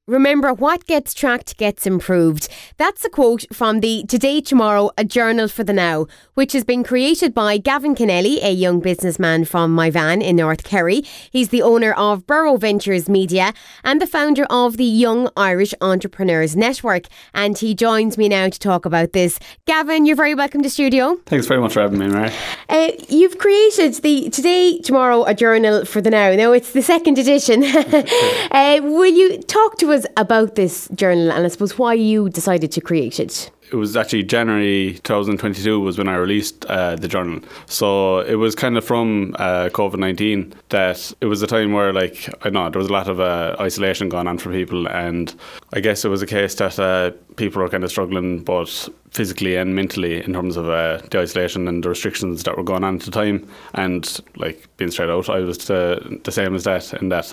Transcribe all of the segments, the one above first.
Remember, what gets tracked gets improved. That's a quote from the Today Tomorrow, A Journal for the Now, which has been created by Gavin Kennelly, a young businessman from Myvan in North Kerry. He's the owner of Burrow Ventures Media and the founder of the Young Irish Entrepreneurs Network. And he joins me now to talk about this. Gavin, you're very welcome to studio. Thanks very much for having me, Mary. You've created the Today Tomorrow, A Journal for the Now. Now, it's the second edition. Will you talk to us about this journal and I suppose why you decided to create it? It was actually January 2022 was when I released the journal. So it was kind of from COVID-19 that it was a time where, like, I know there was a lot of isolation going on for people, and I guess it was a case that people were kind of struggling both physically and mentally in terms of the isolation and the restrictions that were going on at the time. And like being straight out, I was the same as that, in that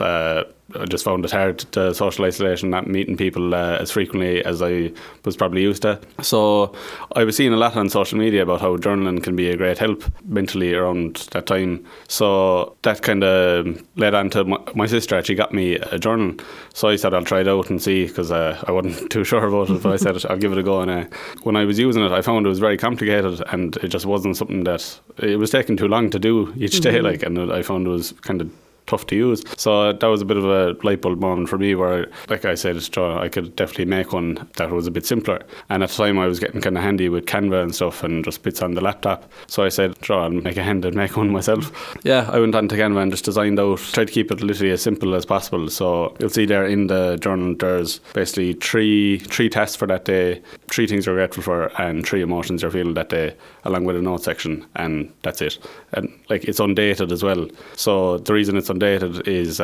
I just found it hard, the social isolation, not meeting people as frequently as I was probably used to. So I was seeing a lot on social media about how journaling can be a great help mentally around that time. So that kind of led on to my sister actually got me a journal. So I said I'll try it out and see, because I wasn't too sure about it, but I said I'll give it a go. And when I was using it, I found it was very complicated, and it just wasn't something that, it was taking too long to do each day, and I found it was kind of tough to use. So that was a bit of a light bulb moment for me, where, like I said, I could definitely make one that was a bit simpler. And at the time I was getting kind of handy with Canva and stuff and just bits on the laptop. So I said, I'll make a hand and make one myself. Yeah, I went on to Canva and just designed out, tried to keep it literally as simple as possible. So you'll see there in the journal, there's basically three tasks for that day, 3 things you're grateful for, and 3 emotions you're feeling that day, along with a note section, and that's it. And like, it's undated as well. So the reason it's undated is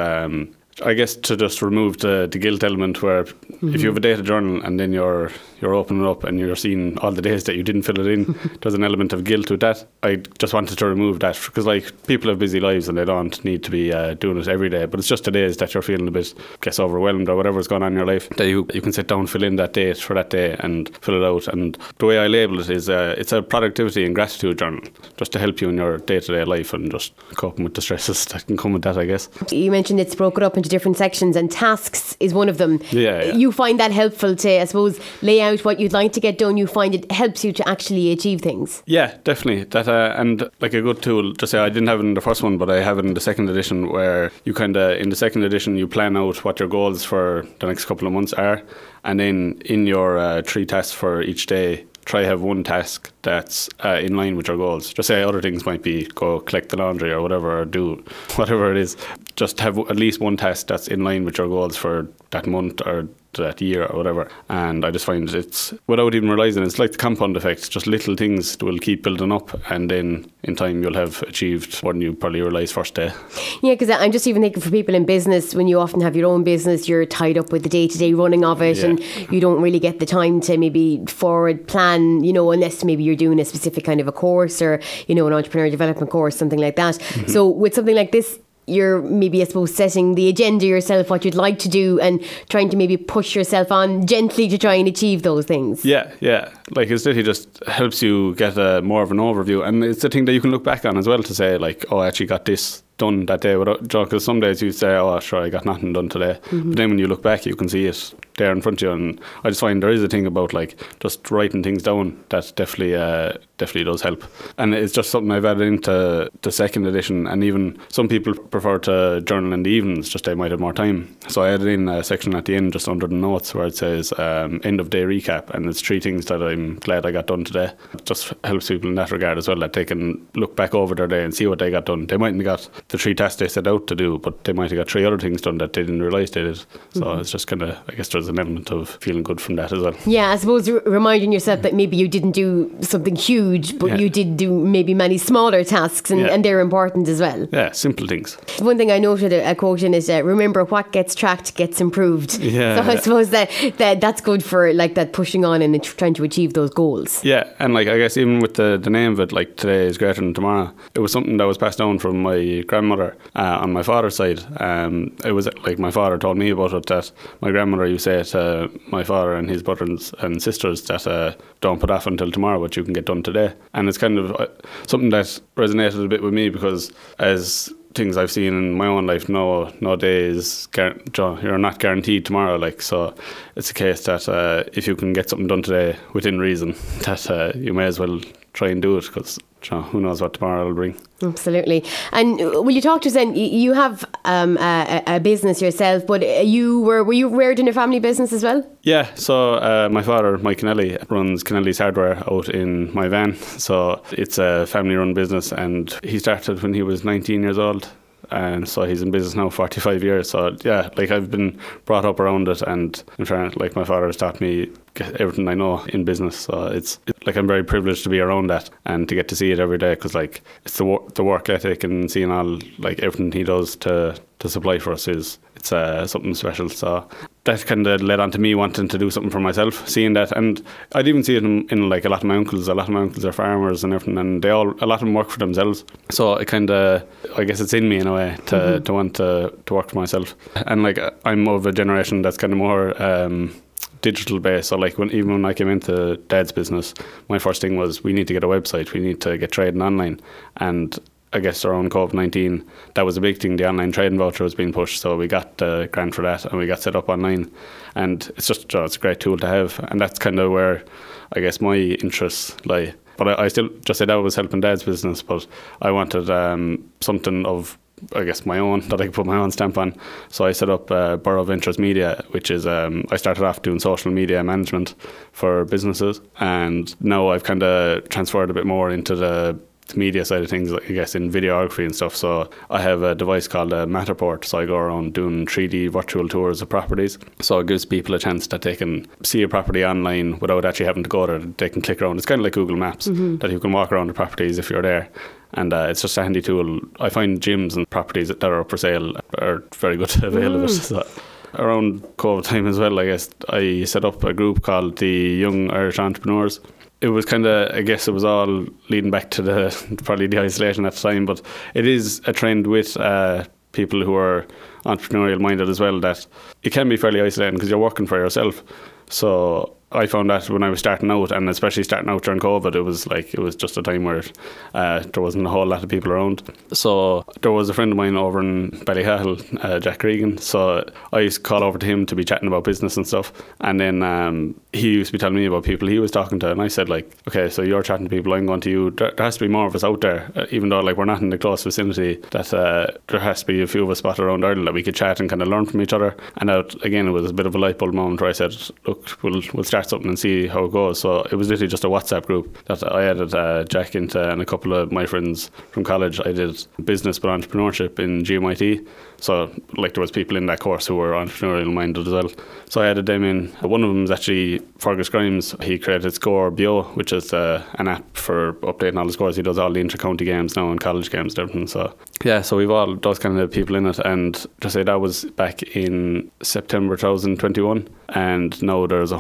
I guess to just remove the guilt element, where if you have a dated journal and then you're opening it up and you're seeing all the days that you didn't fill it in, there's an element of guilt with that. I just wanted to remove that, because like, people have busy lives and they don't need to be doing it every day, but it's just the days that you're feeling a bit, guess, overwhelmed or whatever's going on in your life, that you can sit down, fill in that date for that day and fill it out. And the way I label it is it's a productivity and gratitude journal, just to help you in your day-to-day life and just coping with the stresses that can come with that, I guess. You mentioned it's broken up into different sections, and tasks is one of them. Yeah. You find that helpful to, I suppose, lay out what you'd like to get done? You find it helps you to actually achieve things? Yeah, definitely. That and like a good tool, to say, I didn't have it in the first one, but I have it in the second edition, where you kind of, in the second edition, you plan out what your goals for the next couple of months are, and then in your 3 tasks for each day, try have one task that's in line with your goals. Just say other things might be go collect the laundry or whatever, or do whatever it is. Just have at least one task that's in line with your goals for that month or that year or whatever. And I just find it's, without even realising, it's like the compound effect. Just little things will keep building up, and then in time you'll have achieved more than you probably realise first day. Yeah, because I'm just even thinking for people in business, when you often have your own business, you're tied up with the day-to-day running of it, and you don't really get the time to maybe forward plan, unless maybe you're doing a specific kind of a course, or an entrepreneur development course, something like that. So with something like this, you're maybe, I suppose, setting the agenda yourself, what you'd like to do, and trying to maybe push yourself on gently to try and achieve those things. Yeah. Like, it's literally just helps you get more of an overview, and it's the thing that you can look back on as well, to say like, I actually got this done that day, because some days you say, sure, I got nothing done today, but then when you look back you can see it there in front of you. And I just find there is a thing about like just writing things down that definitely does help, and it's just something I've added into the second edition. And even some people prefer to journal in the evenings, just they might have more time, so I added in a section at the end just under the notes where it says end of day recap, and it's 3 things that I'm glad I got done today. It just helps people in that regard as well, that they can look back over their day and see what they got done. They mightn't have got the 3 tasks they set out to do, but they might have got 3 other things done that they didn't realise they did. So it's just kind of, I guess there's an element of feeling good from that as well. Yeah, I suppose reminding yourself that maybe you didn't do something huge, but you did do maybe many smaller tasks, and they're important as well. Yeah, simple things. One thing I noted a quote in is, remember, what gets tracked gets improved. Yeah. So I suppose that's good for like that pushing on and trying to achieve those goals. Yeah, and like, I guess even with the name of it, like today is greater than tomorrow, it was something that was passed down from my grandmother on my father's side. It was like my father told me about it, that my grandmother used to say to my father and his brothers and sisters that don't put off until tomorrow what you can get done today. And it's kind of something that resonated a bit with me, because as things I've seen in my own life, no day is you're not guaranteed tomorrow. Like, so it's a case that if you can get something done today within reason, that you may as well try and do it, because who knows what tomorrow will bring. Absolutely. And will you talk to us then? You have a business yourself, but were you reared in a family business as well? Yeah, so my father, Mike Kennelly, runs Kennelly's Hardware out in my van. So it's a family-run business, and he started when he was 19 years old. And so he's in business now 45 years. So yeah, like I've been brought up around it, and in fairness, like my father has taught me everything I know in business. So it's like I'm very privileged to be around that and to get to see it every day, because like it's the work ethic and seeing all like everything he does to supply for us it's something special. So that kind of led on to me wanting to do something for myself, seeing that. And I'd even see it in like a lot of my uncles. A lot of my uncles are farmers and everything, and a lot of them work for themselves. So I guess it's in me in a way to want to work for myself. And like I'm of a generation that's kind of more digital based. So like even when I came into Dad's business, my first thing was we need to get a website, we need to get trading online. And I guess around COVID-19, that was a big thing. The online trading voucher was being pushed, so we got the grant for that and we got set up online. And it's a great tool to have, and that's kind of where I guess my interests lie. But I still just say that was helping Dad's business, but I wanted something of, I guess, my own, that I could put my own stamp on. So I set up Borough Ventures Media, which is I started off doing social media management for businesses, and now I've kind of transferred a bit more into the media side of things, I guess, in videography and stuff. So I have a device called a Matterport, so I go around doing 3D virtual tours of properties. So it gives people a chance that they can see a property online without actually having to go there. They can click around. It's kind of like Google Maps, that you can walk around the properties if you're there. And it's just a handy tool. I find gyms and properties that are up for sale are very good to avail of it. So around COVID time as well, I guess, I set up a group called the Young Irish Entrepreneurs. It was kind of, I guess it was all leading back to probably the isolation at the time, but it is a trend with people who are entrepreneurial minded as well, that it can be fairly isolating because you're working for yourself. So I found that when I was starting out, and especially starting out during COVID, it was just a time where there wasn't a whole lot of people around. So there was a friend of mine over in Ballycahill, Jack Regan. So I used to call over to him to be chatting about business and stuff. And then he used to be telling me about people he was talking to, and I said, like, okay, so you're chatting to people, I'm going to you. There has to be more of us out there, even though like we're not in the close vicinity, that there has to be a few of us spotted around Ireland that we could chat and kind of learn from each other. And again, it was a bit of a light bulb moment where I said, look, we'll start something and see how it goes. So it was literally just a WhatsApp group that I added Jack into, and a couple of my friends from college. I did business but entrepreneurship in GMIT. So like there was people in that course who were entrepreneurial minded as well. So I added them in. One of them is actually Fergus Grimes. He created Score Bio, which is an app for updating all the scores. He does all the inter-county games now and college games and everything. So yeah, so we've all those kind of people in it. And to say that was back in September 2021, and now there's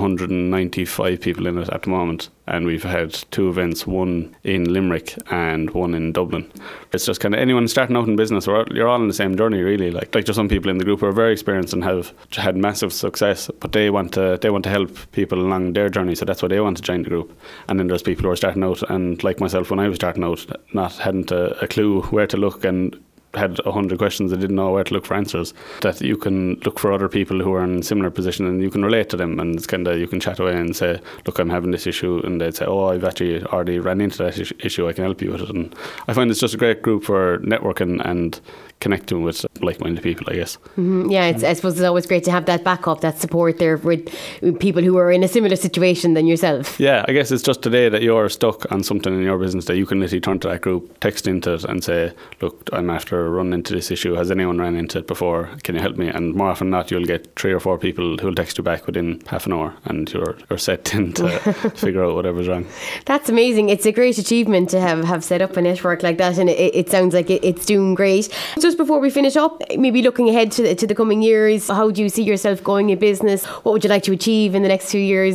195 people in it at the moment. And we've had 2 events, one in Limerick and one in Dublin. It's just kind of anyone starting out in business, you're all on the same journey really. Like there's some people in the group who are very experienced and have had massive success, but they want to help people along their journey, so that's why they want to join the group. And then there's people who are starting out, and like myself when I was starting out, hadn't a clue where to look and had 100 questions and didn't know where to look for answers, that you can look for other people who are in a similar position and you can relate to them, and it's kind of, you can chat away and say, look, I'm having this issue, and they'd say, oh, I've actually already ran into that issue, I can help you with it. And I find it's just a great group for networking and connecting with like-minded people, I guess. Mm-hmm. Yeah, I suppose it's always great to have that backup, that support there with people who are in a similar situation than yourself. Yeah, I guess it's just today that you're stuck on something in your business that you can literally turn to that group, text into it and say, look, I'm after running into this issue. Has anyone ran into it before? Can you help me? And more often than not, you'll get 3 or 4 people who'll text you back within half an hour, and you're set in to figure out whatever's wrong. That's amazing. It's a great achievement to have set up a network like that, and it sounds like it's doing great. Just before we finish up, maybe looking ahead to the coming years, how do you see yourself going in business? What would you like to achieve in the next few years?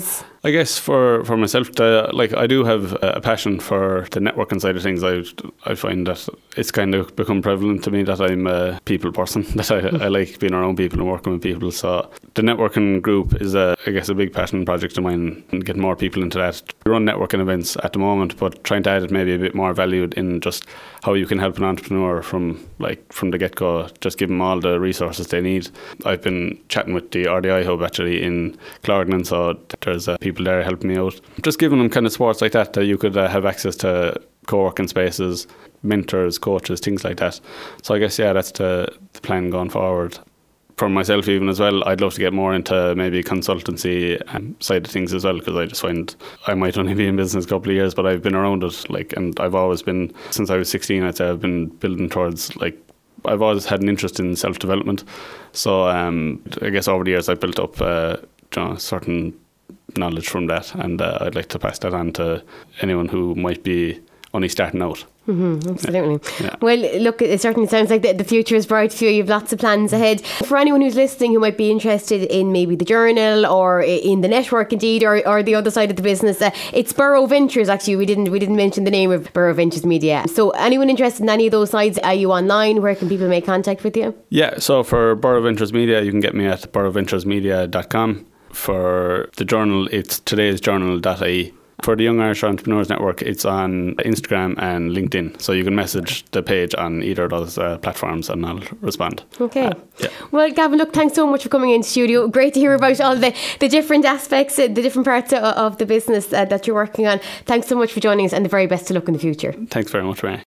I guess for myself, I do have a passion for the networking side of things. I find that it's kind of become prevalent to me that I'm a people person, that I like being around people and working with people. So the networking group is, I guess, a big passion project of mine, and get more people into that. We run networking events at the moment, but trying to add it maybe a bit more value in just how you can help an entrepreneur from the get-go, just give them all the resources they need. I've been chatting with the RDI Hub actually in Clognan, so there's people there helping me out. Just giving them kind of supports like that you could have access to co-working spaces, mentors, coaches, things like that. So I guess, that's the plan going forward. For myself even as well, I'd love to get more into maybe consultancy side of things as well, because I just find I might only be in business a couple of years, but I've been around it, and I've always been, since I was 16, I'd say I've been building towards, I've always had an interest in self-development. So I guess over the years I've built up certain knowledge from that, and I'd like to pass that on to anyone who might be only starting out. Absolutely. Yeah. Well, look, it certainly sounds like the future is bright for you. You have lots of plans ahead. For anyone who's listening who might be interested in maybe the journal or in the network indeed, or the other side of the business, it's Borough Ventures actually. We didn't mention the name of Borough Ventures Media. So anyone interested in any of those sides, are you online? Where can people make contact with you? Yeah, so for Borough Ventures Media, you can get me at boroughventuresmedia.com. For the journal, it's todaysjournal.ie. For the Young Irish Entrepreneurs Network, it's on Instagram and LinkedIn. So you can message the page on either of those platforms and I'll respond. Okay. Well, Gavin, look, thanks so much for coming in the studio. Great to hear about all the different aspects, the different parts of the business that you're working on. Thanks so much for joining us, and the very best of luck in the future. Thanks very much, Ray.